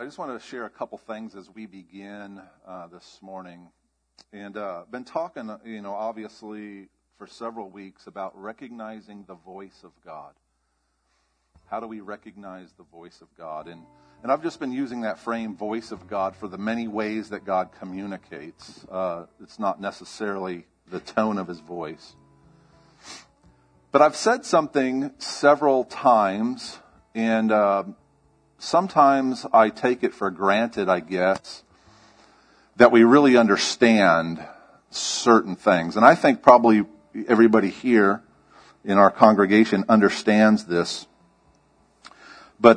I just want to share a couple things as we begin this morning. And been talking, obviously for several weeks about recognizing the voice of God. How do we recognize the voice of God? And I've just been using that frame, voice of God, for the many ways that God communicates. It's not necessarily the tone of his voice. But I've said something several times, and sometimes I take it for granted, I guess, that we really understand certain things. And I think probably everybody here in our congregation understands this. But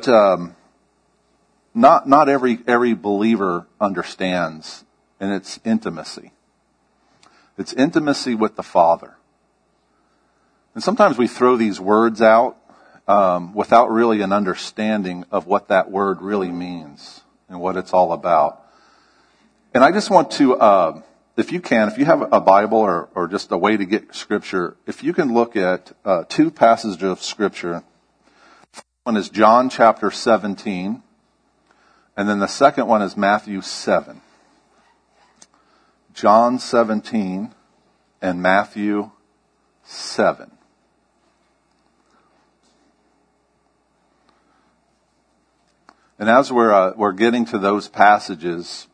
not every believer understands, and it's intimacy. It's intimacy with the Father. And sometimes we throw these words out without really an understanding of what that word really means and what it's all about. And I just want to, if you have a Bible or just a way to get Scripture, if you can look at two passages of Scripture. One is John chapter 17, and then the second one is Matthew 7. John 17 and Matthew 7. And as we're getting to those passages,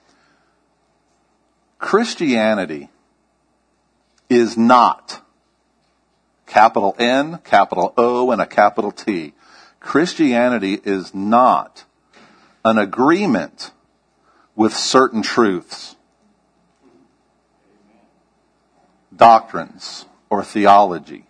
Christianity is not capital N, capital O, and a capital T. Christianity is not an agreement with certain truths, doctrines, or theology.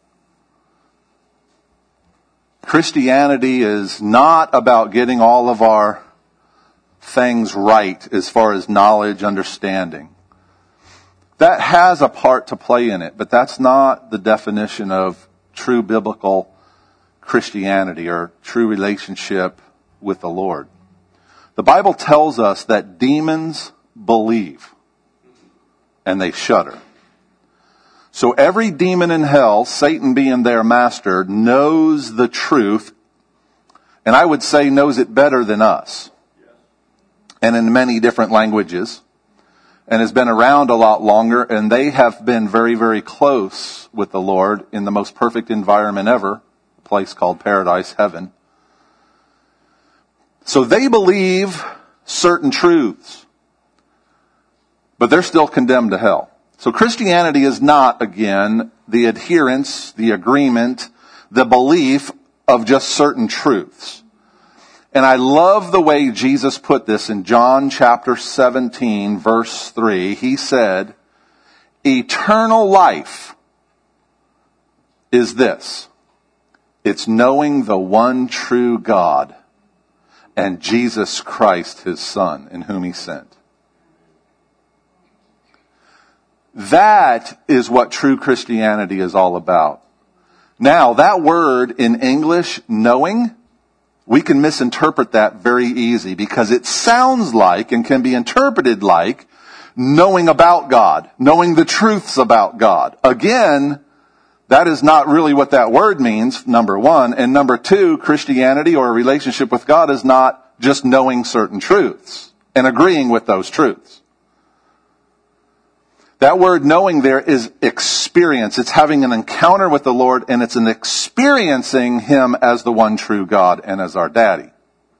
Christianity is not about getting all of our things right as far as knowledge, understanding. That has a part to play in it, but that's not the definition of true biblical Christianity or true relationship with the Lord. The Bible tells us that demons believe and they shudder. So every demon in hell, Satan being their master, knows the truth, and I would say knows it better than us, and in many different languages, and has been around a lot longer, and they have been very, very close with the Lord in the most perfect environment ever, a place called paradise, heaven. So they believe certain truths, but they're still condemned to hell. So Christianity is not, again, the adherence, the agreement, the belief of just certain truths. And I love the way Jesus put this in John chapter 17, verse 3. He said, eternal life is this. It's knowing the one true God and Jesus Christ, his Son, in whom he sent. That is what true Christianity is all about. Now, that word in English, knowing, we can misinterpret that very easy because it sounds like and can be interpreted like knowing about God, knowing the truths about God. Again, that is not really what that word means, number one. And number two, Christianity or a relationship with God is not just knowing certain truths and agreeing with those truths. That word knowing there is experience. It's having an encounter with the Lord, and it's an experiencing him as the one true God and as our daddy.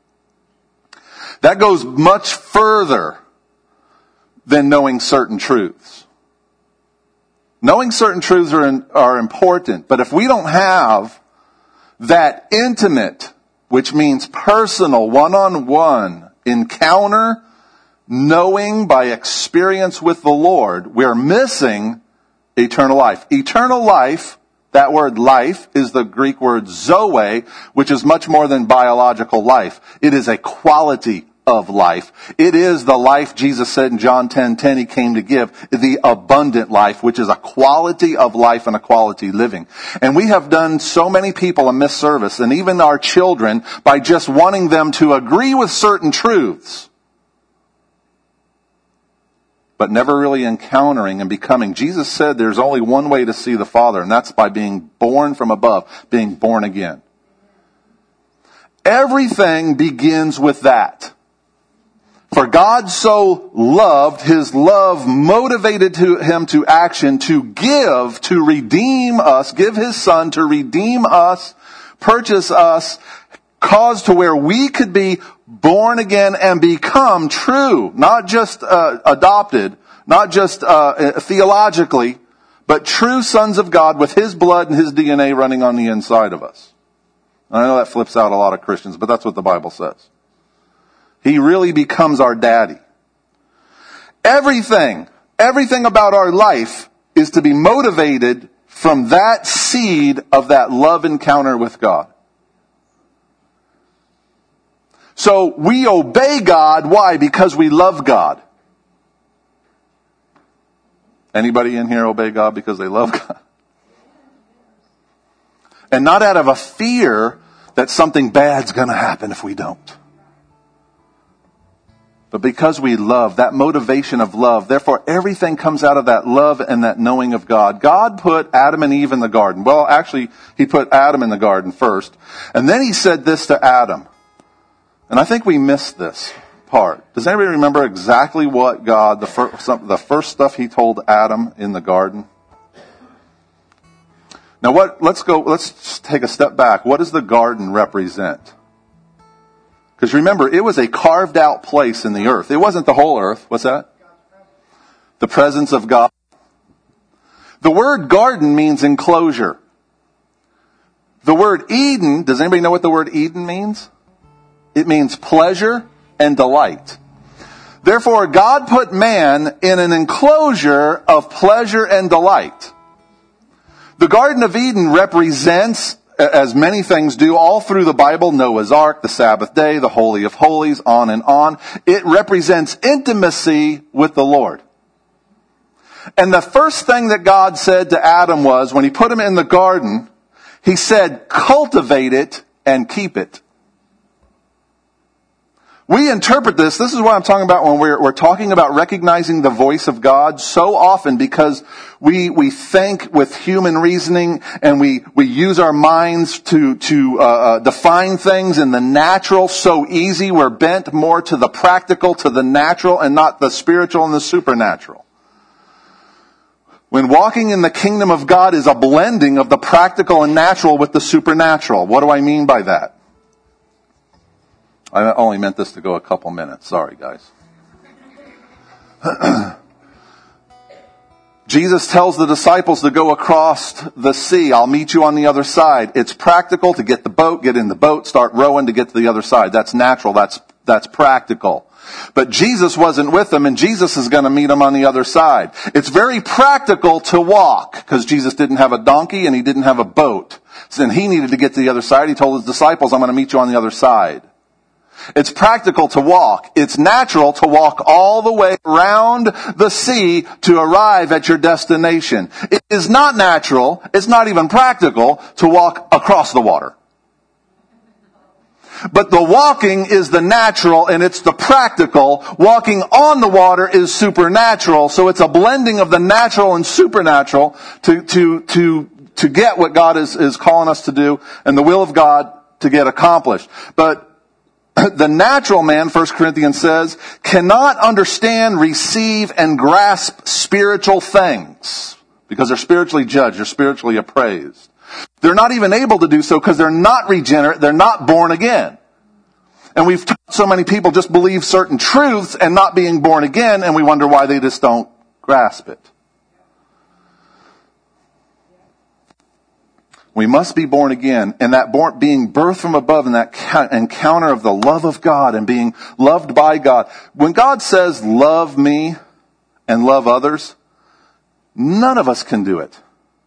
That goes much further than knowing certain truths. Knowing certain truths are important, but if we don't have that intimate, which means personal, one-on-one encounter, knowing by experience with the Lord, we're missing eternal life. Eternal life, that word life, is the Greek word zoe, which is much more than biological life. It is a quality of life. It is the life Jesus said in John 10:10 he came to give, the abundant life, which is a quality of life and a quality living. And we have done so many people a misservice, and even our children, by just wanting them to agree with certain truths, but never really encountering and becoming. Jesus said there's only one way to see the Father, and that's by being born from above, being born again. Everything begins with that. For God so loved, his love motivated him to action to give, to redeem us, give his son to redeem us, purchase us, cause to where we could be born again and become true, not just adopted, not just theologically, but true sons of God with his blood and his DNA running on the inside of us. I know that flips out a lot of Christians, but that's what the Bible says. He really becomes our daddy. Everything about our life is to be motivated from that seed of that love encounter with God. So we obey God. Why? Because we love God. Anybody in here obey God because they love God? And not out of a fear that something bad's going to happen if we don't. But because we love, that motivation of love, therefore everything comes out of that love and that knowing of God. God put Adam and Eve in the garden. Well, actually, he put Adam in the garden first. And then he said this to Adam. And I think we missed this part. Does anybody remember exactly what God, the first stuff he told Adam in the garden? Now let's take a step back. What does the garden represent? Because remember, it was a carved out place in the earth. It wasn't the whole earth. What's that? The presence of God. The word garden means enclosure. The word Eden, does anybody know what the word Eden means? It means pleasure and delight. Therefore, God put man in an enclosure of pleasure and delight. The Garden of Eden represents, as many things do, all through the Bible, Noah's Ark, the Sabbath day, the Holy of Holies, on and on. It represents intimacy with the Lord. And the first thing that God said to Adam was, when he put him in the garden, he said, cultivate it and keep it. We interpret this is what I'm talking about when we're talking about recognizing the voice of God so often, because we think with human reasoning and we use our minds to define things in the natural so easy. We're bent more to the practical, to the natural, and not the spiritual and the supernatural. When walking in the kingdom of God is a blending of the practical and natural with the supernatural. What do I mean by that? I only meant this to go a couple minutes. Sorry, guys. Jesus tells the disciples to go across the sea. I'll meet you on the other side. It's practical to get in the boat, start rowing to get to the other side. That's natural. That's practical. But Jesus wasn't with them, and Jesus is going to meet them on the other side. It's very practical to walk, because Jesus didn't have a donkey and he didn't have a boat. And he needed to get to the other side. He told his disciples, I'm going to meet you on the other side. It's practical to walk. It's natural to walk all the way around the sea to arrive at your destination. It is not natural, it's not even practical to walk across the water. But the walking is the natural and it's the practical. Walking on the water is supernatural. So it's a blending of the natural and supernatural to get what God is calling us to do and the will of God to get accomplished. But the natural man, 1 Corinthians says, cannot understand, receive, and grasp spiritual things because they're spiritually judged, they're spiritually appraised. They're not even able to do so because they're not regenerate, they're not born again. And we've taught so many people just believe certain truths and not being born again, and we wonder why they just don't grasp it. We must be born again, and that being birthed from above and that encounter of the love of God and being loved by God. When God says, love me and love others, none of us can do it.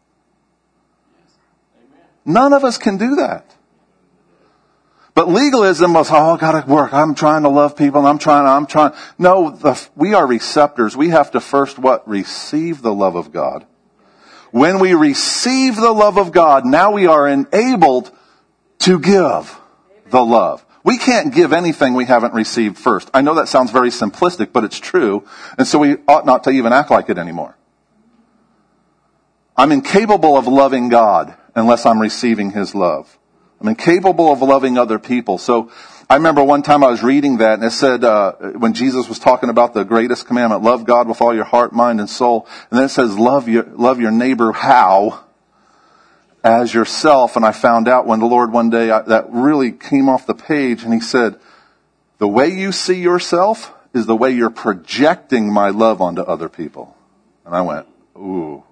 None of us can do that. But legalism was, I gotta work. I'm trying to love people and I'm trying. No, we are receptors. We have to first receive the love of God. When we receive the love of God, now we are enabled to give the love. We can't give anything we haven't received first. I know that sounds very simplistic, but it's true. And so we ought not to even act like it anymore. I'm incapable of loving God unless I'm receiving His love. I'm incapable of loving other people. So I remember one time I was reading that, and it said, when Jesus was talking about the greatest commandment, love God with all your heart, mind, and soul. And then it says, love your neighbor how? As yourself. And I found out when the Lord one day, that really came off the page, and he said, the way you see yourself is the way you're projecting my love onto other people. And I went, ooh.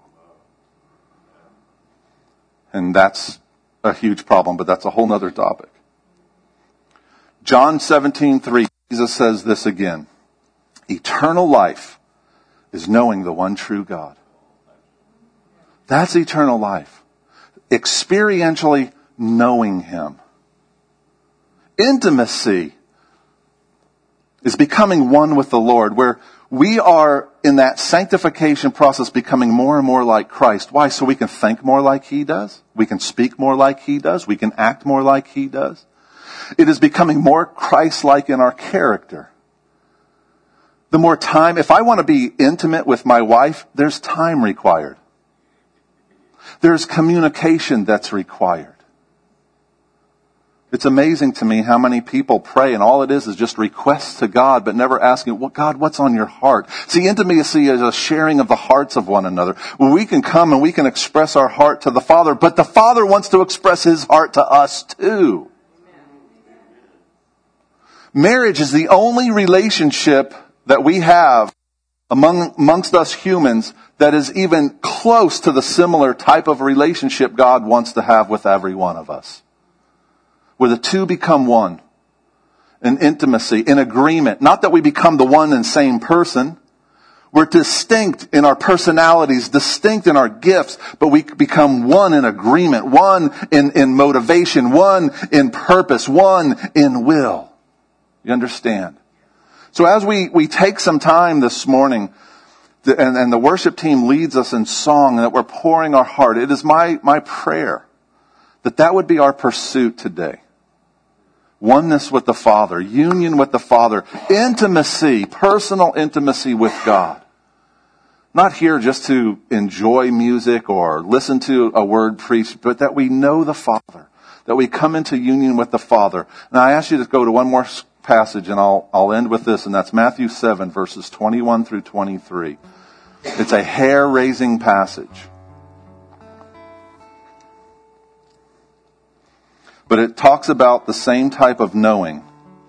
And that's a huge problem, but that's a whole nother topic. John 17:3, Jesus says this again. Eternal life is knowing the one true God. That's eternal life. Experientially knowing Him. Intimacy is becoming one with the Lord, where we are in that sanctification process becoming more and more like Christ. Why? So we can think more like He does. We can speak more like He does. We can act more like He does. It is becoming more Christ-like in our character. The more time, if I want to be intimate with my wife, there's time required. There's communication that's required. It's amazing to me how many people pray and all it is just requests to God, but never asking, well, God, what's on your heart? See, intimacy is a sharing of the hearts of one another. Well, we can come and we can express our heart to the Father, but the Father wants to express His heart to us too. Marriage is the only relationship that we have amongst us humans that is even close to the similar type of relationship God wants to have with every one of us. Where the two become one. In intimacy, in agreement. Not that we become the one and same person. We're distinct in our personalities, distinct in our gifts, but we become one in agreement, one in motivation, one in purpose, one in will. You understand? So as we take some time this morning, and the worship team leads us in song, and that we're pouring our heart, it is my prayer that would be our pursuit today. Oneness with the Father, union with the Father, intimacy, personal intimacy with God. Not here just to enjoy music or listen to a word preached, but that we know the Father, that we come into union with the Father. Now I ask you to go to one more passage, and I'll end with this, and that's Matthew 7, verses 21 through 23. It's a hair-raising passage. But it talks about the same type of knowing.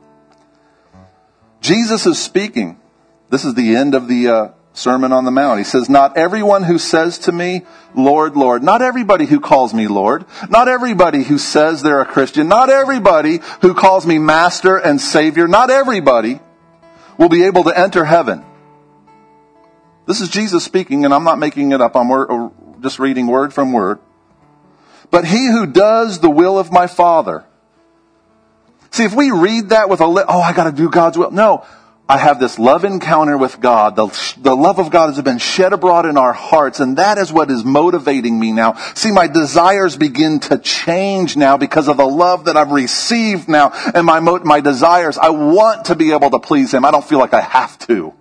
Jesus is speaking. This is the end of the Sermon on the Mount. He says, not everyone who says to me, Lord, Lord, not everybody who calls me Lord, not everybody who says they're a Christian, not everybody who calls me Master and Savior, not everybody will be able to enter heaven. This is Jesus speaking, and I'm not making it up. I'm just reading word from word. But he who does the will of my Father. See, if we read that with I got to do God's will. No. I have this love encounter with God. The love of God has been shed abroad in our hearts, and that is what is motivating me now. See, my desires begin to change now because of the love that I've received now, and my desires. I want to be able to please Him. I don't feel like I have to.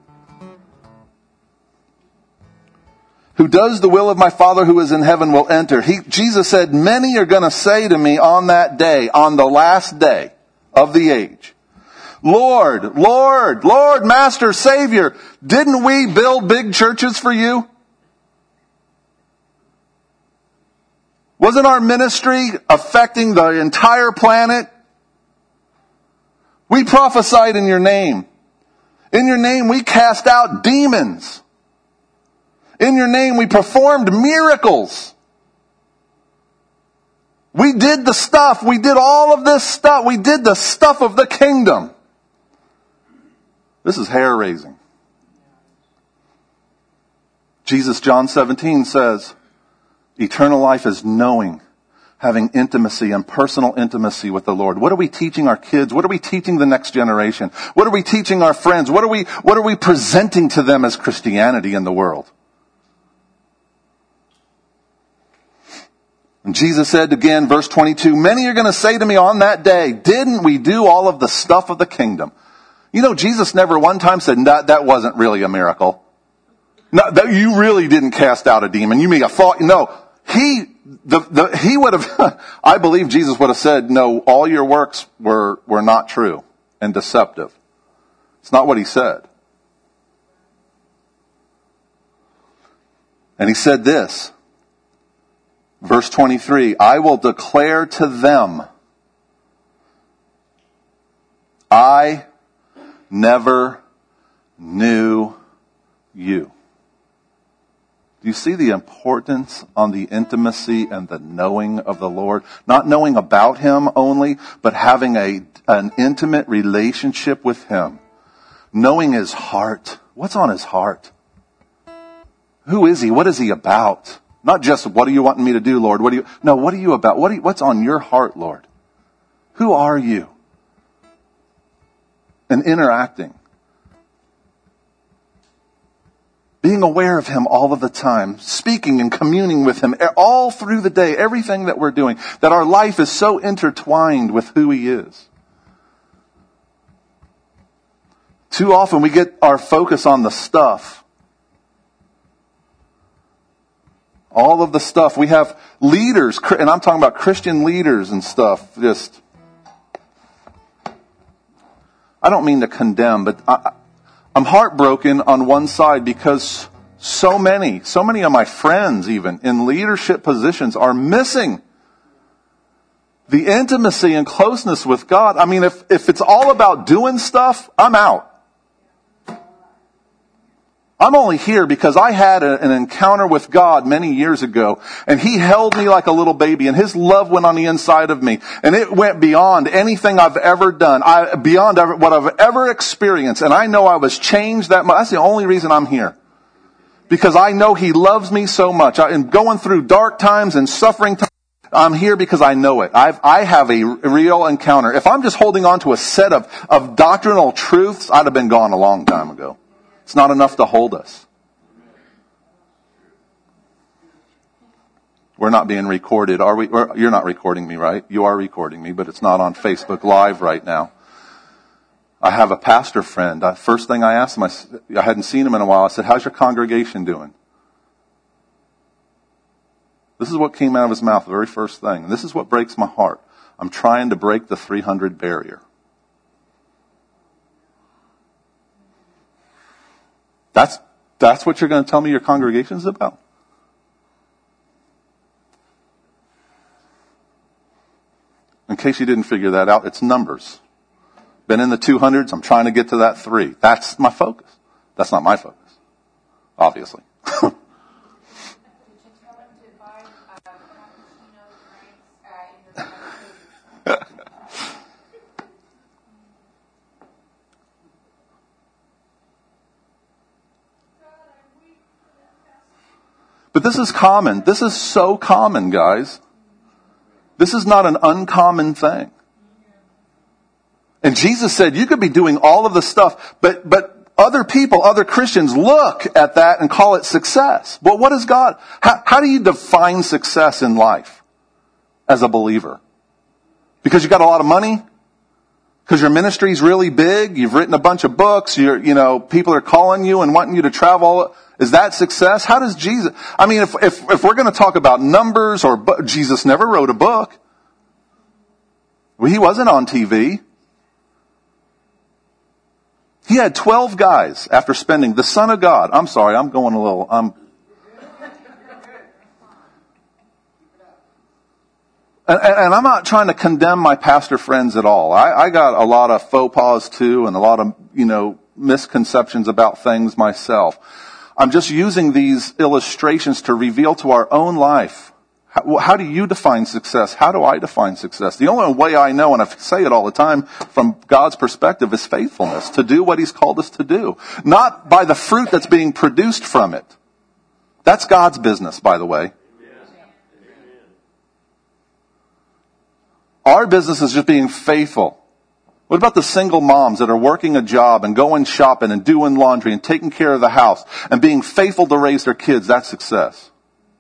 Who does the will of my Father who is in heaven will enter. Jesus said, many are going to say to me on that day, on the last day of the age, Lord, Lord, Lord, Master, Savior, didn't we build big churches for you? Wasn't our ministry affecting the entire planet? We prophesied in your name. In your name we cast out demons. In your name we performed miracles. We did the stuff. We did all of this stuff. We did the stuff of the kingdom. This is hair-raising. Jesus, John 17 says, eternal life is knowing, having intimacy and personal intimacy with the Lord. What are we teaching our kids? What are we teaching the next generation? What are we teaching our friends? What are we presenting to them as Christianity in the world? And Jesus said again, verse 22, many are going to say to me on that day, didn't we do all of the stuff of the kingdom? You know, Jesus never one time said, that wasn't really a miracle. No, that you really didn't cast out a demon. You may have thought, no. He he would have, I believe Jesus would have said, no, all your works were not true and deceptive. It's not what he said. And he said this, verse 23, I will declare to them, I never knew you. Do you see the importance on the intimacy and the knowing of the Lord? Not knowing about him only, but having an intimate relationship with him. Knowing his heart. What's on his heart? Who is he? What is he about? Not just, what are you wanting me to do, Lord? What are you about? What's on your heart, Lord? Who are you? And interacting. Being aware of him all of the time, speaking and communing with him all through the day, everything that we're doing, that our life is so intertwined with who he is. Too often we get our focus on the stuff. All of the stuff. We have leaders, and I'm talking about Christian leaders and stuff, just, I don't mean to condemn, but I'm heartbroken on one side because so many of my friends even in leadership positions are missing the intimacy and closeness with God. I mean, if it's all about doing stuff, I'm out. I'm only here because I had an encounter with God many years ago, and he held me like a little baby, and his love went on the inside of me, and it went beyond anything I've ever done, beyond what I've ever experienced, and I know I was changed that much. That's the only reason I'm here. Because I know he loves me so much. I'm going through dark times and suffering times. I'm here because I know it. I have a real encounter. If I'm just holding on to a set of doctrinal truths, I'd have been gone a long time ago. It's not enough to hold us. We're not being recorded, are we? You're not recording me, right? You are recording me, but it's not on Facebook Live right now. I have a pastor friend. First thing I asked him, I hadn't seen him in a while. I said, how's your congregation doing? This is what came out of his mouth, the very first thing. And this is what breaks my heart. I'm trying to break the 300 barrier. That's what you're going to tell me your congregation is about? In case you didn't figure that out, it's numbers. Been in the 200s, I'm trying to get to that 3. That's my focus. That's not my focus, obviously. But this is common. This is so common, guys. This is not an uncommon thing. And Jesus said you could be doing all of the stuff, but other people, other Christians look at that and call it success. But what is God? How do you define success in life as a believer? Because you got a lot of money? Because your ministry's really big? You've written a bunch of books? People are calling you and wanting you to travel. Is that success? How does Jesus... I mean, if we're going to talk about numbers Jesus never wrote a book. He wasn't on TV. He had 12 guys after spending the Son of God. I'm sorry, I'm going a little... And I'm not trying to condemn my pastor friends at all. I got a lot of faux pas too, and a lot of, misconceptions about things myself. I'm just using these illustrations to reveal to our own life. How do you define success? How do I define success? The only way I know, and I say it all the time from God's perspective, is faithfulness. To do what he's called us to do. Not by the fruit that's being produced from it. That's God's business, by the way. Our business is just being faithful. What about the single moms that are working a job and going shopping and doing laundry and taking care of the house and being faithful to raise their kids? That's success.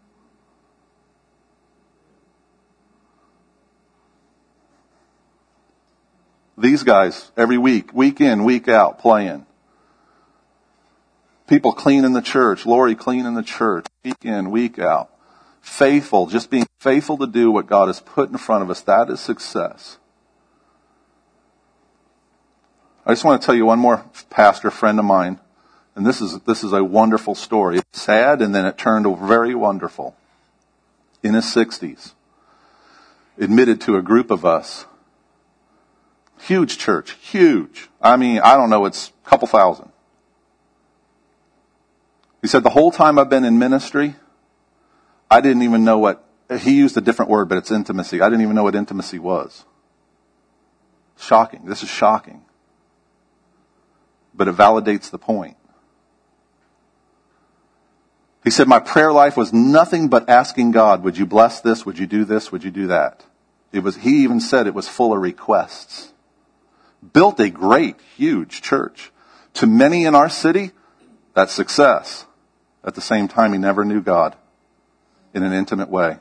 These guys, every week in, week out, playing. People cleaning the church. Lori cleaning the church. Week in, week out. faithful, just being faithful to do what God has put in front of us, that is success. I just want to tell you one more pastor friend of mine, and this is a wonderful story. It's sad, and then it turned very wonderful. In his 60s, admitted to a group of us. Huge church, huge. I mean, I don't know, it's a couple thousand. He said, the whole time I've been in ministry, I didn't even know what, he used a different word, but it's intimacy. I didn't even know what intimacy was. Shocking. This is shocking. But it validates the point. He said, my prayer life was nothing but asking God, would you bless this? Would you do this? Would you do that? He even said it was full of requests. Built a great, huge church. To many in our city, that's success. At the same time, he never knew God in an intimate way.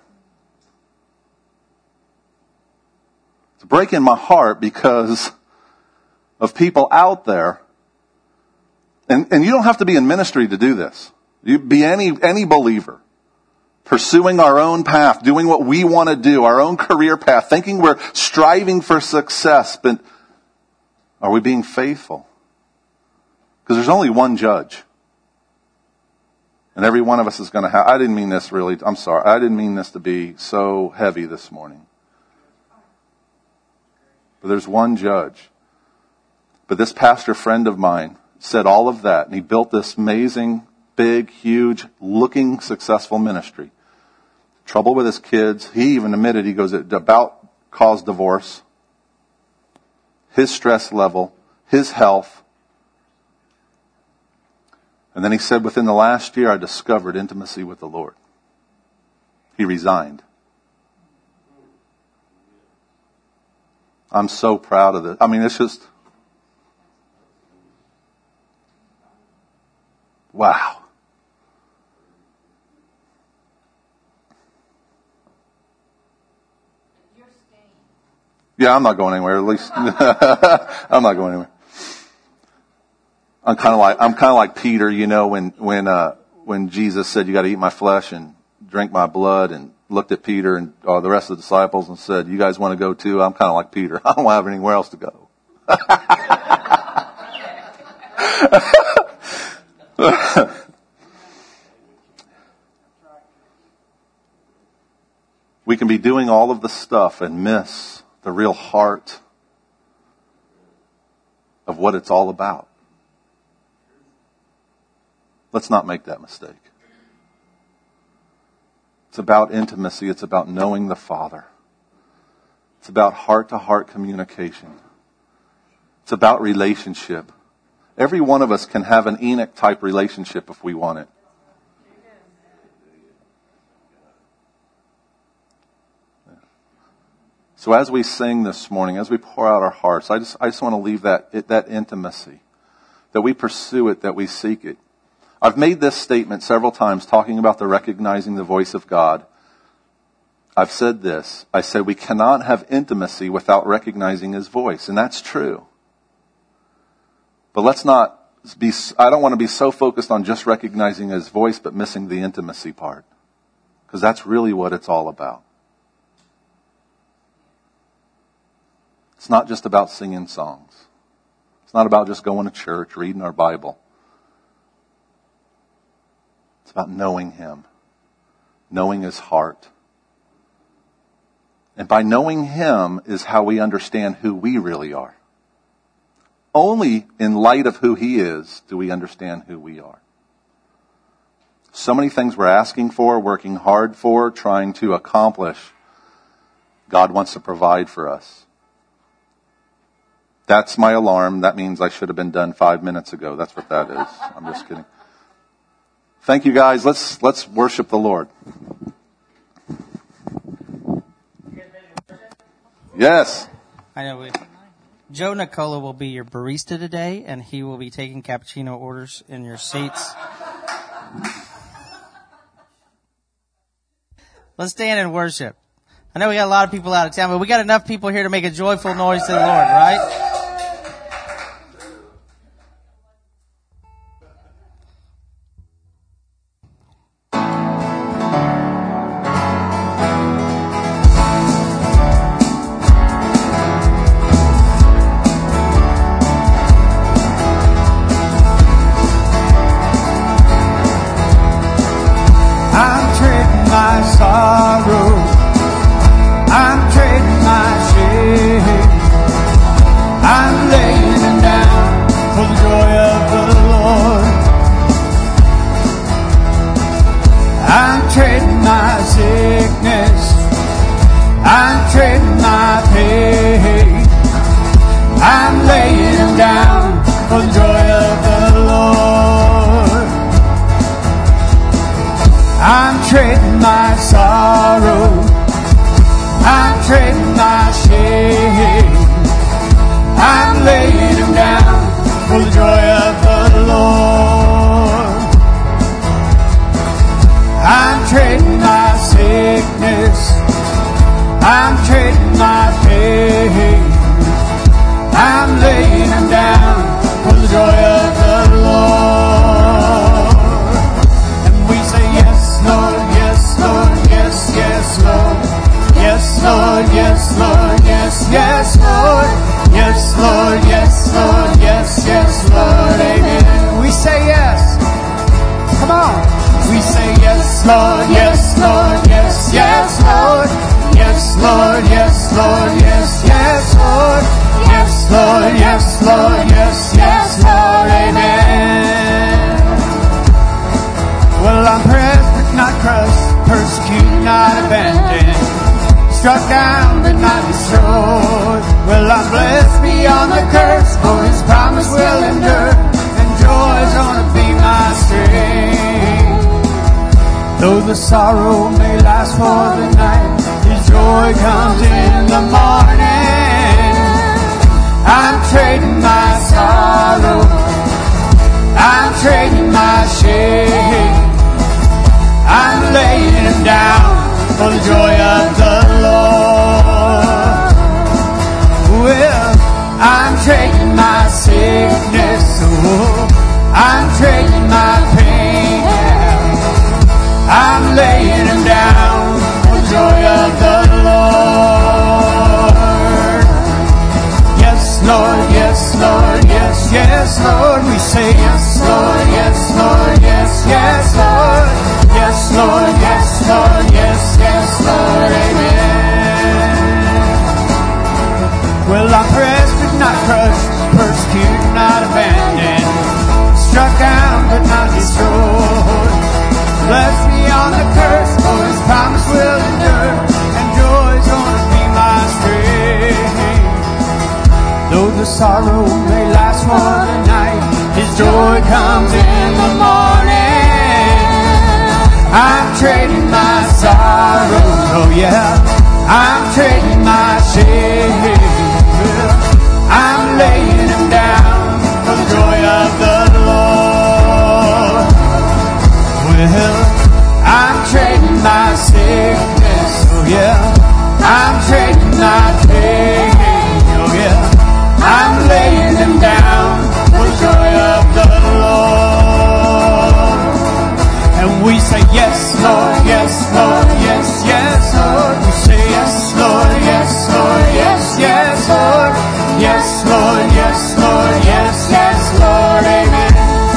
It's breaking my heart because of people out there. And you don't have to be in ministry to do this. You be any believer. Pursuing our own path, doing what we want to do, our own career path, thinking we're striving for success, but are we being faithful? Because there's only one judge. And every one of us is going to have, I didn't mean this really, I'm sorry, I didn't mean this to be so heavy this morning. But there's one judge. But this pastor friend of mine said all of that, and he built this amazing, big, huge, looking, successful ministry. Trouble with his kids. He even admitted, he goes, it about caused divorce. His stress level, his health. And then he said, within the last year, I discovered intimacy with the Lord. He resigned. I'm so proud of this. I mean, it's just, wow. Yeah, I'm not going anywhere. At least I'm not going anywhere. I'm kind of like Peter, you know, when Jesus said, "You got to eat my flesh and drink my blood," and looked at Peter and the rest of the disciples and said, "You guys want to go too?" I'm kind of like Peter. I don't have anywhere else to go. We can be doing all of the stuff and miss the real heart of what it's all about. Let's not make that mistake. It's about intimacy. It's about knowing the Father. It's about heart-to-heart communication. It's about relationship. Every one of us can have an Enoch-type relationship if we want it. So as we sing this morning, as we pour out our hearts, I just want to leave that intimacy, that we pursue it, that we seek it. I've made this statement several times talking about the recognizing the voice of God. I've said this. I said we cannot have intimacy without recognizing His voice, and that's true. But let's not be, I don't want to be so focused on just recognizing His voice but missing the intimacy part, because that's really what it's all about. It's not just about singing songs. It's not about just going to church, reading our Bible. It's about knowing Him, knowing His heart. And by knowing Him is how we understand who we really are. Only in light of who He is do we understand who we are. So many things we're asking for, working hard for, trying to accomplish, God wants to provide for us. That's my alarm. That means I should have been done 5 minutes ago. That's what that is. I'm just kidding. Thank you, guys. Let's worship the Lord. Yes. I know. Joe Nicola will be your barista today, and he will be taking cappuccino orders in your seats. Let's stand and worship. I know we got a lot of people out of town, but we got enough people here to make a joyful noise to the Lord, right? for the joy of the Lord. I'm trading my sorrow, I'm trading my shame, I'm laying them down for the joy of the Lord. I'm trading my sickness, I'm trading my pain, I'm laying them down for the joy of the Lord. And we say yes, Lord, yes, Lord, yes, yes, Lord. Yes, Lord, yes, Lord, yes, yes, Lord. Yes, Lord, yes, Lord, yes, yes, Lord, amen. We say yes. Come on. We say yes, Lord, yes, Lord, yes, yes, Lord. Yes, Lord, yes, Lord, yes, yes, Lord. Yes, Lord, yes, Lord, yes, yes, Lord, amen. Well, I'm pressed but not crushed, persecuted, not abandoned, struck down but not destroyed. Well, I'm blessed beyond the curse, for His promise will endure, and joy's gonna be my strength. Though the sorrow may last for the night, His joy comes in the morning. I'm trading my sorrow, I'm trading my shame, I'm laying them down for the joy of the Lord. Well, I'm trading my sickness, oh, I'm trading my pain, I'm laying them down for the joy of the Lord. Yes, Lord, yes, Lord, yes, yes, Lord. We say yes, Lord, yes, Lord, yes, yes, Lord. Yes, Lord, yes, Lord, yes, yes, Lord, amen. Well, I'm pressed but not crushed, persecuted, not abandoned, struck down but not destroyed. Blessed beyond the curse, for His promise will endure, and joy's gonna be my strength. Though the sorrow may last for the night, His joy comes in the morning. I'm trading my sorrow, oh yeah, I'm trading my shame, I'm laying them down for the joy of the Lord. Well, I'm trading my sickness, oh yeah, I'm trading my pain, oh yeah, I'm laying them down for the joy of the Lord. And we say yes, Lord, yes, Lord, yes, yes, Lord. We say yes, Lord, yes, Lord, yes, yes, Lord. Yes, Lord, yes, Lord, yes, yes, Lord, amen.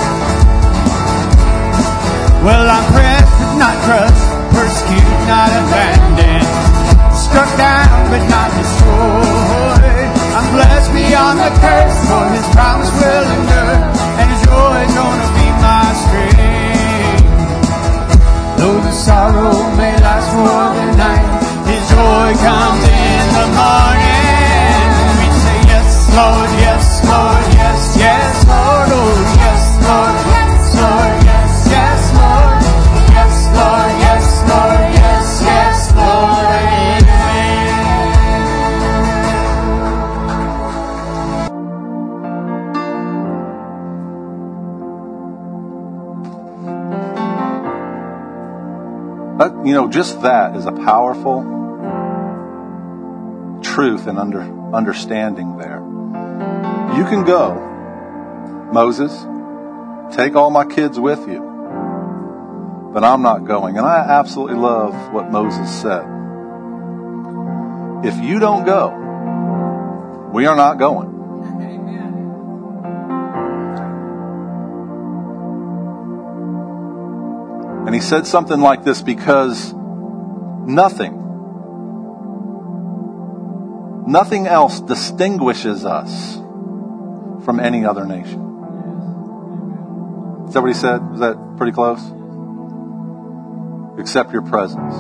Well, I'm pressed but not crushed, persecuted, not abandoned, struck down but not destroyed. I'm blessed beyond the curse, for His promise will endure, and His joy is gonna be my strength. Though the sorrow may last for the night, His joy comes in the morning. We say yes, Lord, yes, Lord, yes, yes, Lord, oh yes, Lord, yes, Lord, yes, yes, Lord, yes, Lord, yes, Lord, yes, yes, Lord, just that is a powerful truth and understanding there. You can go, Moses, take all my kids with you, but I'm not going. And I absolutely love what Moses said. If you don't go, we are not going. And he said something like this, because nothing else distinguishes us from any other nation. Is that what he said? Is that pretty close? Except your presence.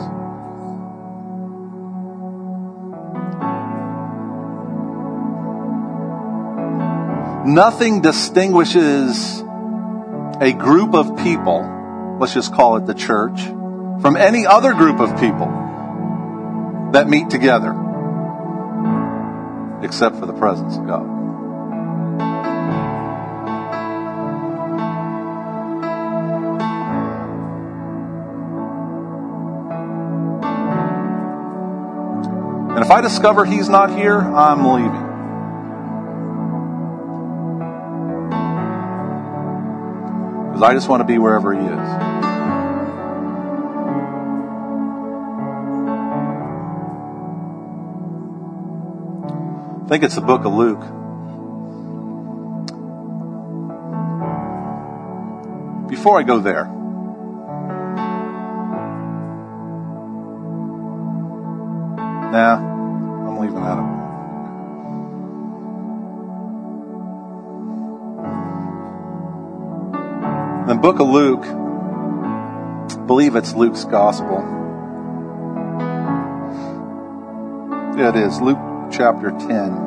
Nothing distinguishes a group of people, let's just call it the church, from any other group of people that meet together, except for the presence of God. And if I discover he's not here, I'm leaving. Because I just want to be wherever he is. I think it's the book of Luke. Before I go there, I'm leaving that up. The book of Luke, I believe it's Luke's gospel. Yeah, it is. Luke chapter 10.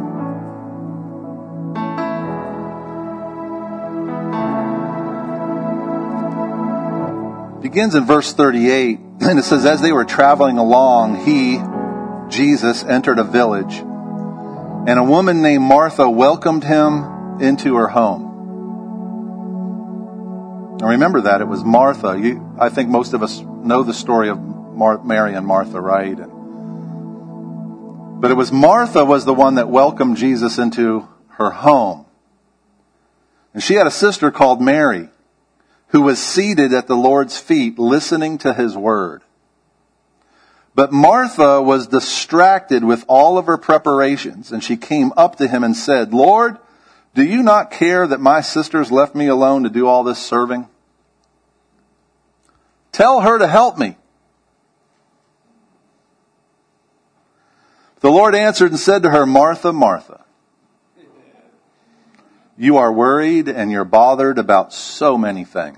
Begins in verse 38, and it says, as they were traveling along, he, Jesus, entered a village, and a woman named Martha welcomed him into her home. Now remember that, it was Martha. I think most of us know the story of Mary and Martha, right? But it was Martha was the one that welcomed Jesus into her home. And she had a sister called Mary, who was seated at the Lord's feet listening to his word. But Martha was distracted with all of her preparations, and she came up to him and said, Lord, do you not care that my sister's left me alone to do all this serving? Tell her to help me. The Lord answered and said to her, Martha, Martha, you are worried and you're bothered about so many things.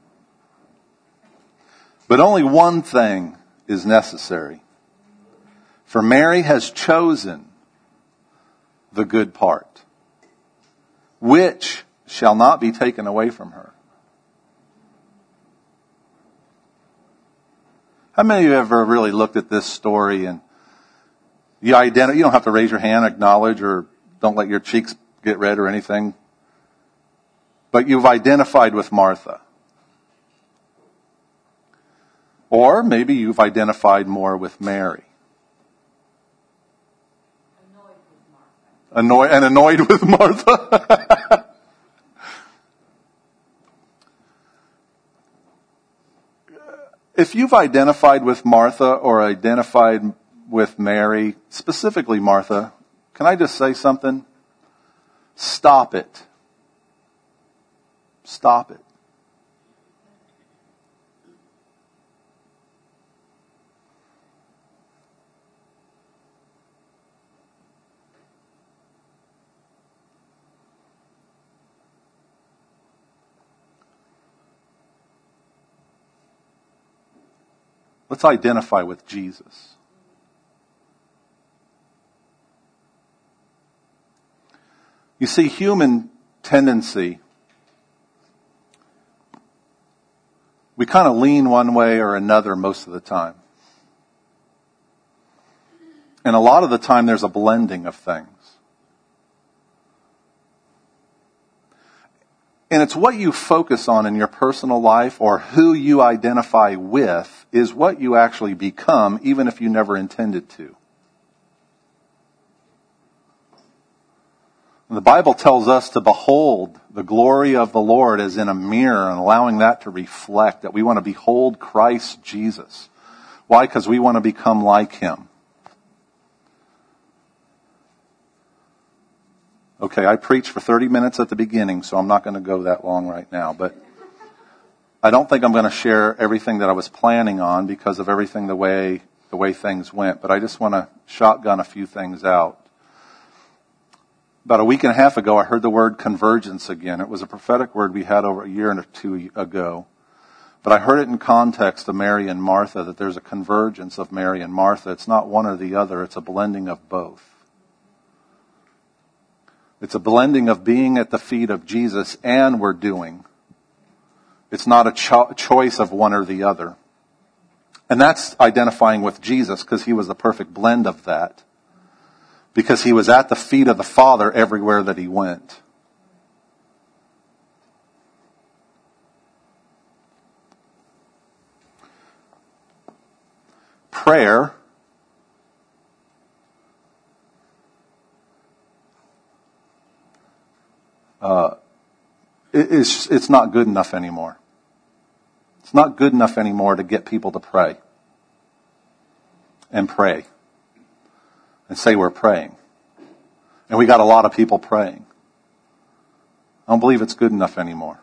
But only one thing is necessary. For Mary has chosen the good part, which shall not be taken away from her. How many of you have ever really looked at this story and you don't have to raise your hand, acknowledge, or don't let your cheeks get red or anything, but you've identified with Martha. Or maybe you've identified more with Mary. Annoyed with Martha. If you've identified with Martha or identified with Mary, specifically Martha, can I just say something? Stop it. Stop it. Let's identify with Jesus. You see, human tendency, we kind of lean one way or another most of the time. And a lot of the time there's a blending of things. And it's what you focus on in your personal life or who you identify with is what you actually become, even if you never intended to. And the Bible tells us to behold the glory of the Lord as in a mirror and allowing that to reflect that we want to behold Christ Jesus. Why? Because we want to become like him. Okay, I preached for 30 minutes at the beginning, so I'm not going to go that long right now. But I don't think I'm going to share everything that I was planning on because of everything the way things went. But I just want to shotgun a few things out. About a week and a half ago, I heard the word convergence again. It was a prophetic word we had over a year and two ago. But I heard it in context of Mary and Martha, that there's a convergence of Mary and Martha. It's not one or the other. It's a blending of both. It's a blending of being at the feet of Jesus and we're doing. It's not a choice of one or the other. And that's identifying with Jesus because he was the perfect blend of that. Because he was at the feet of the Father everywhere that he went. Prayer it's not good enough anymore. It's not good enough anymore to get people to pray. And pray. And say we're praying. And we got a lot of people praying. I don't believe it's good enough anymore.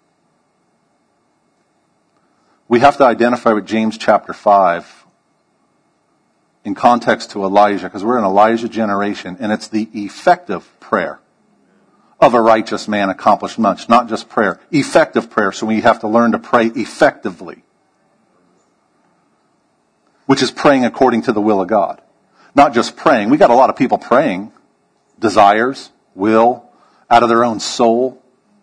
We have to identify with James chapter 5 in context to Elijah, because we're an Elijah generation, and it's the effective prayer of a righteous man accomplished much, not just prayer. Effective prayer, so we have to learn to pray effectively, which is praying according to the will of God. Not just praying. We got a lot of people praying, desires, will, out of their own soul.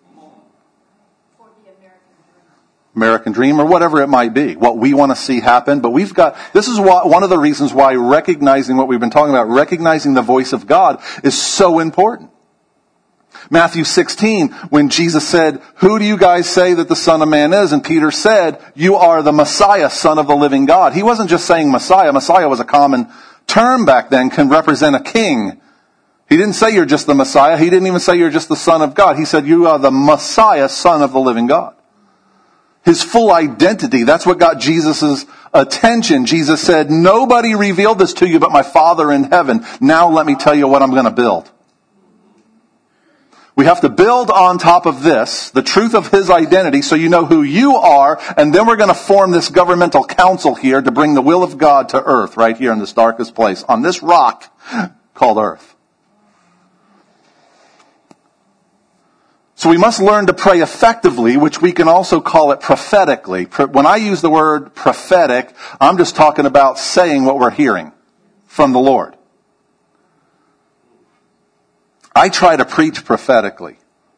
American dream, or whatever it might be, what we want to see happen. But this is one of the reasons why recognizing what we've been talking about, recognizing the voice of God is so important. Matthew 16, when Jesus said, "Who do you guys say that the Son of Man is?" And Peter said, "You are the Messiah, Son of the living God." He wasn't just saying Messiah. Messiah was a common term back then, can represent a king. He didn't say you're just the Messiah. He didn't even say you're just the Son of God. He said you are the Messiah, Son of the living God. His full identity, that's what got Jesus' attention. Jesus said, "Nobody revealed this to you but my Father in heaven. Now let me tell you what I'm going to build." We have to build on top of this, the truth of his identity, so you know who you are, and then we're going to form this governmental council here to bring the will of God to earth, right here in this darkest place, on this rock called earth. So we must learn to pray effectively, which we can also call it prophetically. When I use the word prophetic, I'm just talking about saying what we're hearing from the Lord. I try to preach prophetically.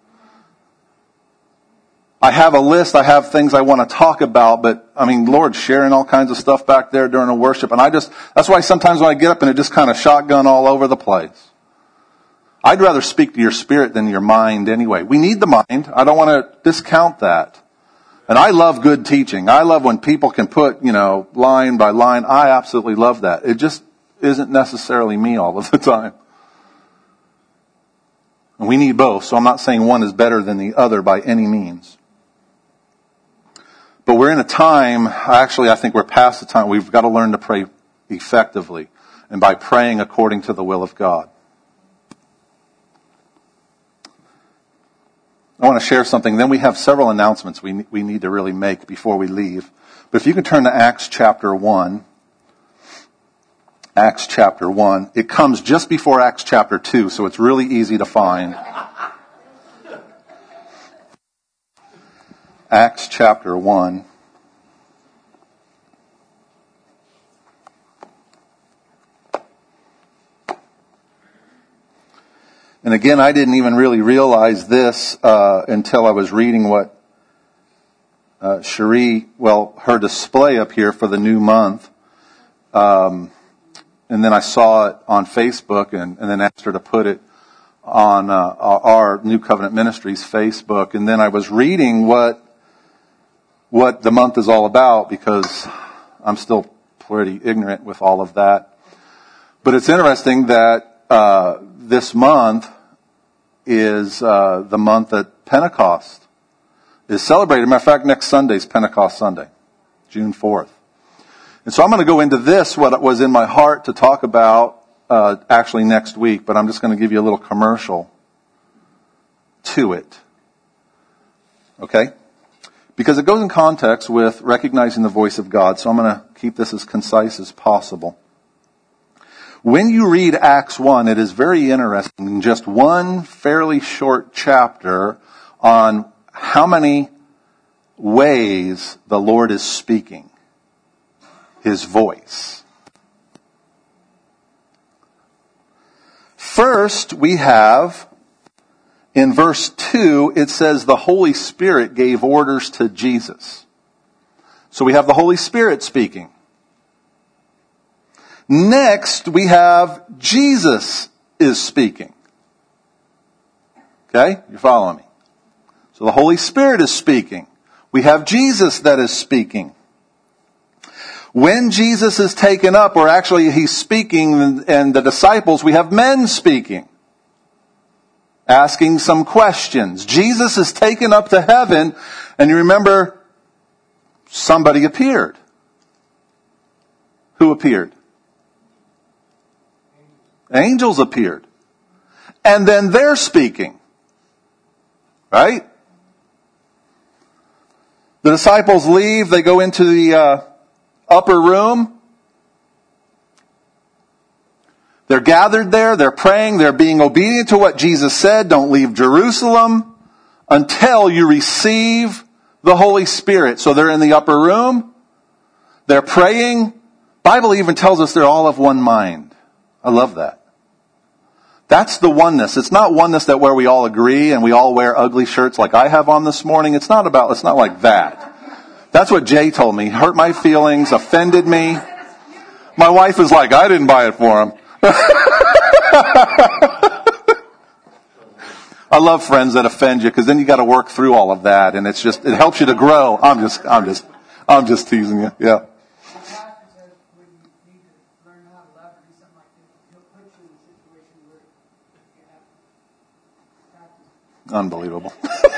I have a list, I have things I want to talk about, but Lord's sharing all kinds of stuff back there during a worship, and that's why sometimes when I get up and it just kind of shotgun all over the place. I'd rather speak to your spirit than your mind anyway. We need the mind. I don't want to discount that. And I love good teaching. I love when people can put, line by line. I absolutely love that. It just isn't necessarily me all of the time. And we need both, so I'm not saying one is better than the other by any means. But we're in a time, I think we're past the time, we've got to learn to pray effectively, and by praying according to the will of God. I want to share something, then we have several announcements we need to really make before we leave. But if you can turn to Acts chapter 1. Acts chapter 1. It comes just before Acts chapter 2, so it's really easy to find. Acts chapter 1. And again, I didn't even really realize this until I was reading what Cherie, her display up here for the new month. And then I saw it on Facebook and then asked her to put it on our New Covenant Ministries Facebook. And then I was reading what the month is all about, because I'm still pretty ignorant with all of that. But it's interesting that this month is the month that Pentecost is celebrated. Matter of fact, next Sunday is Pentecost Sunday, June 4th. And so I'm going to go into this, what was in my heart to talk about actually next week, but I'm just going to give you a little commercial to it. Okay? Because it goes in context with recognizing the voice of God, so I'm going to keep this as concise as possible. When you read Acts 1, it is very interesting, in just one fairly short chapter, on how many ways the Lord is speaking. His voice. First, we have in verse 2, it says the Holy Spirit gave orders to Jesus. So we have the Holy Spirit speaking. Next, we have Jesus is speaking. Okay? You're following me. So the Holy Spirit is speaking. We have Jesus that is speaking. When Jesus is taken up, or actually he's speaking, and the disciples, we have men speaking, asking some questions. Jesus is taken up to heaven, and you remember, somebody appeared. Who appeared? Angels appeared. And then they're speaking. Right? The disciples leave, they go into the upper room. They're gathered there, they're praying, they're being obedient to what Jesus said. Don't leave Jerusalem until you receive the Holy Spirit. So they're in the upper room, they're praying. Bible even tells us they're all of one mind. I love that. That's the oneness. It's not oneness that where we all agree and we all wear ugly shirts like I have on this morning. It's not like that. That's what Jay told me. Hurt my feelings, offended me. My wife is like, I didn't buy it for him. I love friends that offend you, because then you got to work through all of that, and it helps you to grow. I'm just teasing you. Yeah. Unbelievable.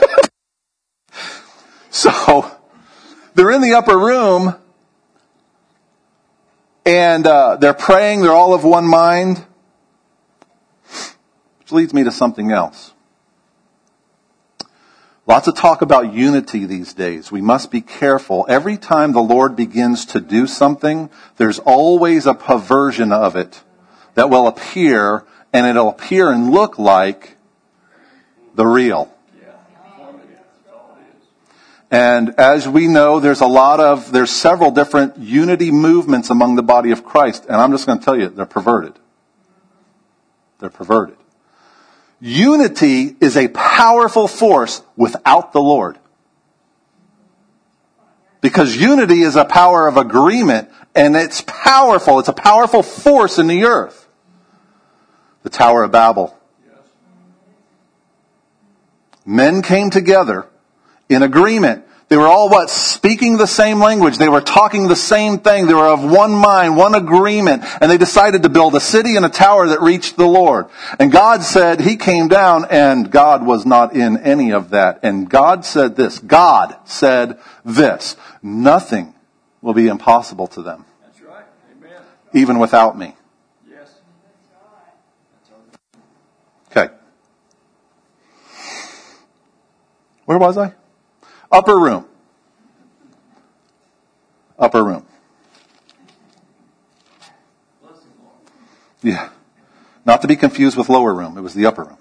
So, they're in the upper room, and they're praying, they're all of one mind. Which leads me to something else. Lots of talk about unity these days. We must be careful. Every time the Lord begins to do something, there's always a perversion of it that will appear, and it'll appear and look like the real. And as we know, there's several different unity movements among the body of Christ. And I'm just going to tell you, they're perverted. They're perverted. Unity is a powerful force without the Lord. Because unity is a power of agreement, and it's powerful. It's a powerful force in the earth. The Tower of Babel. Men came together in agreement. They were all speaking the same language. They were talking the same thing. They were of one mind, one agreement. And they decided to build a city and a tower that reached the Lord. And God said, He came down, and God was not in any of that. And God said this. Nothing will be impossible to them. That's right. Amen. Even without me. Yes. Okay. Where was I? Upper room. Upper room. Yeah. Not to be confused with lower room. It was the upper room.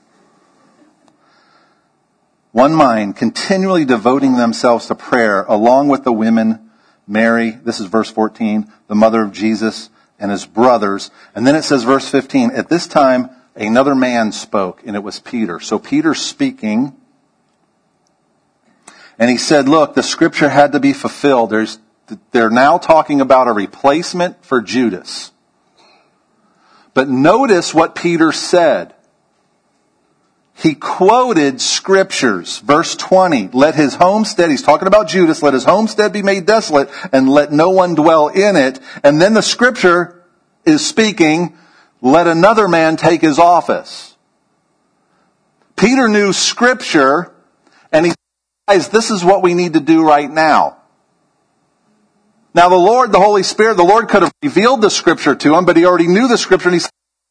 One mind, continually devoting themselves to prayer, along with the women, Mary, this is verse 14, the mother of Jesus, and his brothers. And then it says, verse 15, at this time, another man spoke, and it was Peter. So Peter's speaking. And he said, look, the scripture had to be fulfilled. They're now talking about a replacement for Judas. But notice what Peter said. He quoted scriptures. Verse 20, let his homestead, he's talking about Judas, let his homestead be made desolate, and let no one dwell in it. And then the scripture is speaking, let another man take his office. Peter knew scripture, and he guys, this is what we need to do right now. Now the Holy Spirit, the Lord could have revealed the scripture to him, but he already knew the scripture, and he said,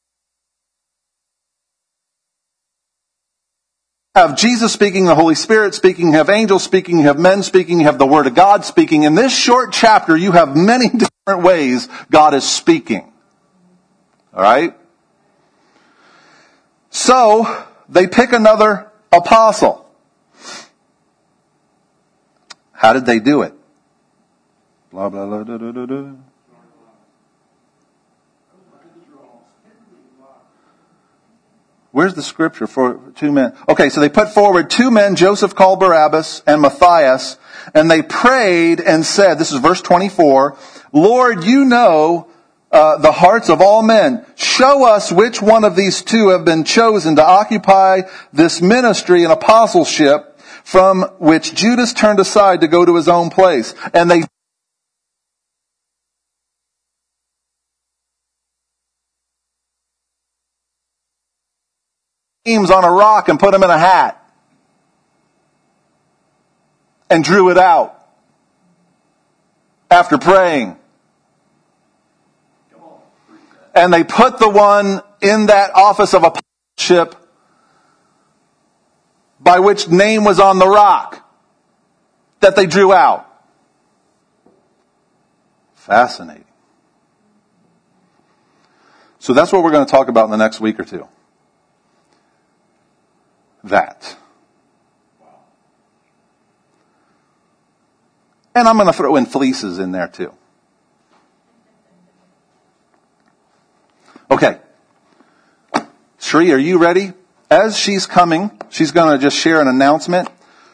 you have Jesus speaking, the Holy Spirit speaking, you have angels speaking, you have men speaking, you have the Word of God speaking. In this short chapter, you have many different ways God is speaking. Alright? So, they pick another apostle. How did they do it? Blah, blah, blah, da, da, da, da. Where's the scripture for 2 men? Okay, so they put forward 2 men, Joseph called Barabbas and Matthias, and they prayed and said, this is verse 24, Lord, you know the hearts of all men. Show us which one of these 2 have been chosen to occupy this ministry and apostleship from which Judas turned aside to go to his own place. And they names on a rock and put them in a hat and drew it out after praying. And they put the one in that office of apostleship by which name was on the rock that they drew out. Fascinating. So that's what we're going to talk about in the next week or two. That. And I'm going to throw in fleeces in there too. Okay. Sri, are you ready? As she's coming, she's going to just share an announcement.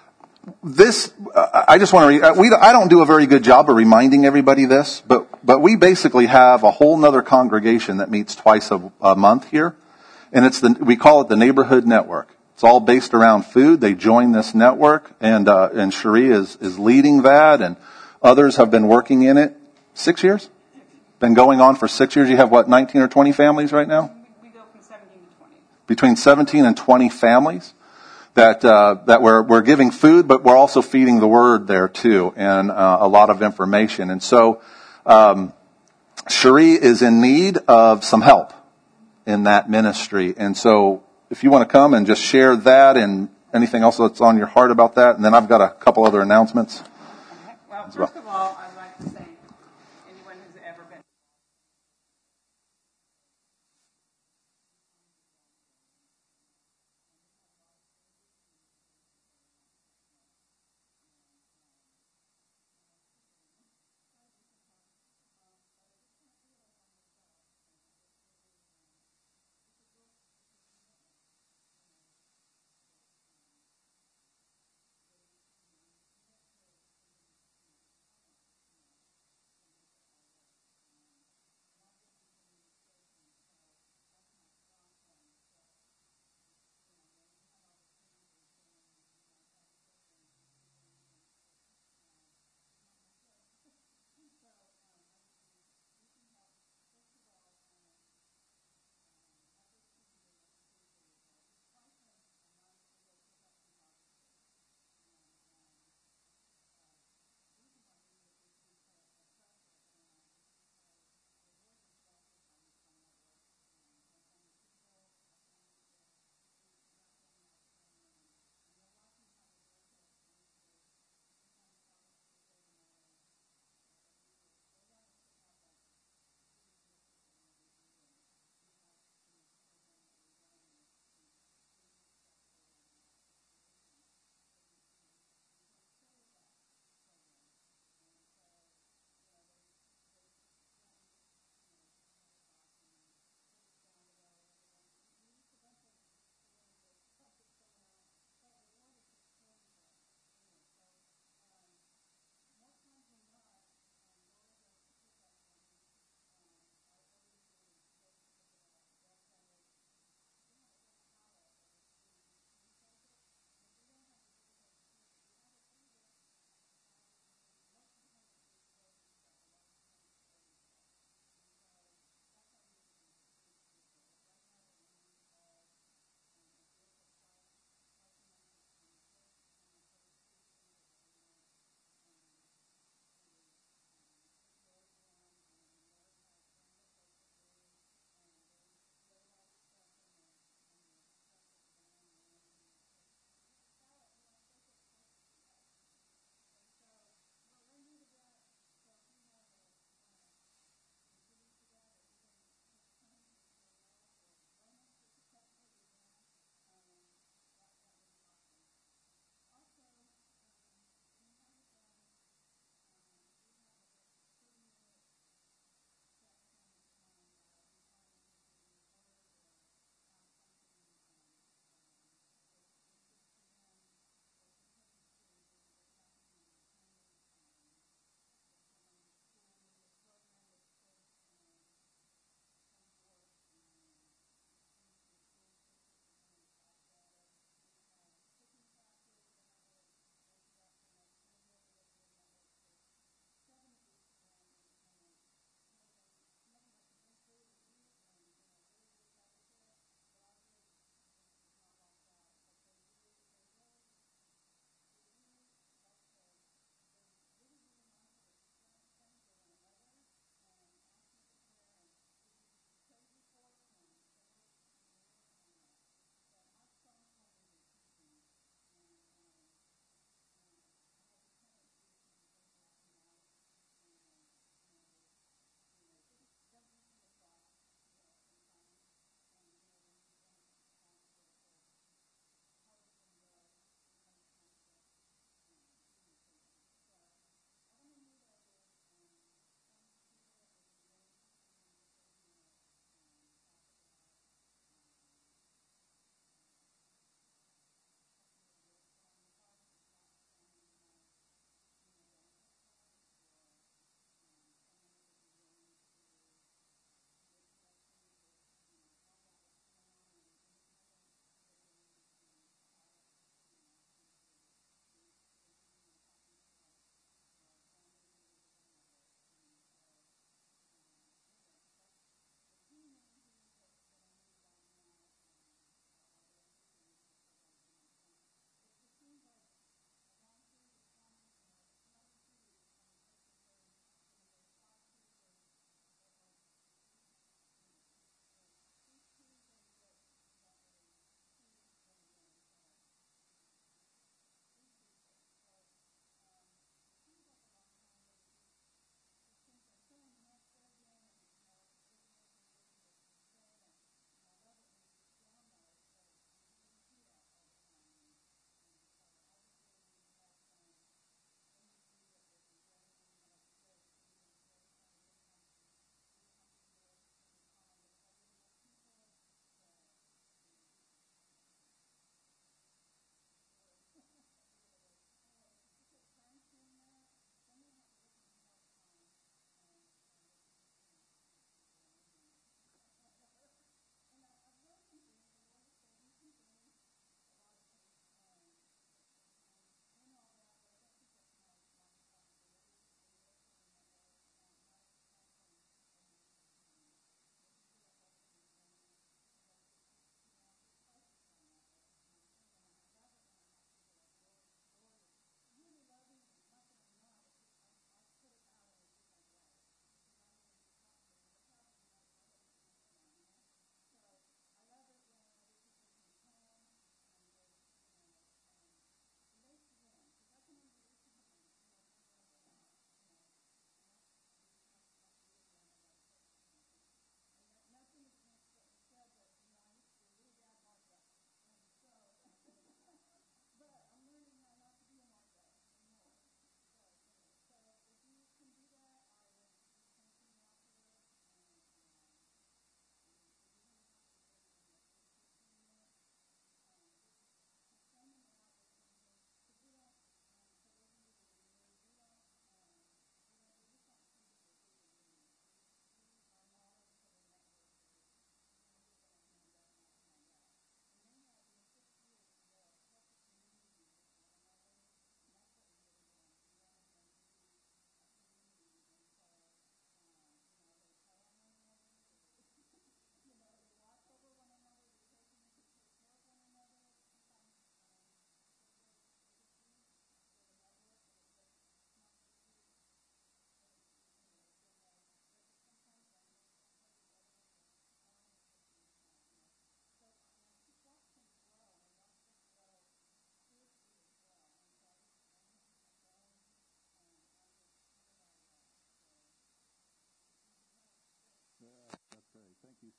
I just want to I don't do a very good job of reminding everybody this, but we basically have a whole nother congregation that meets twice a month here. And we call it the Neighborhood Network. It's all based around food. They join this network, and Cherie is leading that, and others have been working in it 6 years? Been going on for 6 years. You have, 19 or 20 families right now? We go from 17 to 20. Between 17 and 20 families that we're giving food, but we're also feeding the word there too, and a lot of information. And so Cherie is in need of some help in that ministry. And so if you want to come and just share that and anything else that's on your heart about that, and then I've got a couple other announcements. Well, first of all, I'd like to thank anyone who's ever been.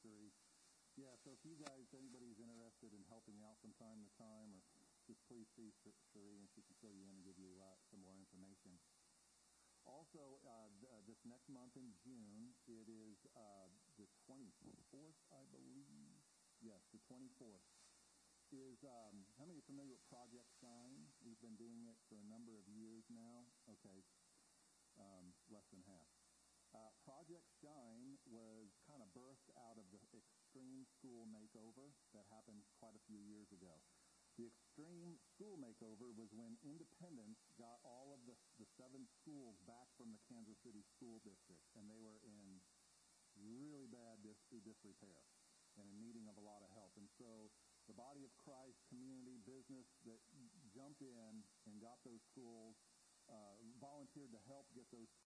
Cherie. Yeah, so if you guys, anybody's interested in helping out from time to time, or just please see Cherie and she can fill you in and give you some more information. Also, this next month in June, it is the 24th, I believe. Yes, the 24th. How many are familiar with Project Shine? We've been doing it for a number of years now. Okay, less than half. Project Shine was kind of birthed out of the Extreme School Makeover that happened quite a few years ago. The Extreme School Makeover was when Independence got all of the 7 schools back from the Kansas City School District, and they were in really bad disrepair and in needing of a lot of help. And so the body of Christ, community, business that jumped in and got those schools, volunteered to help get those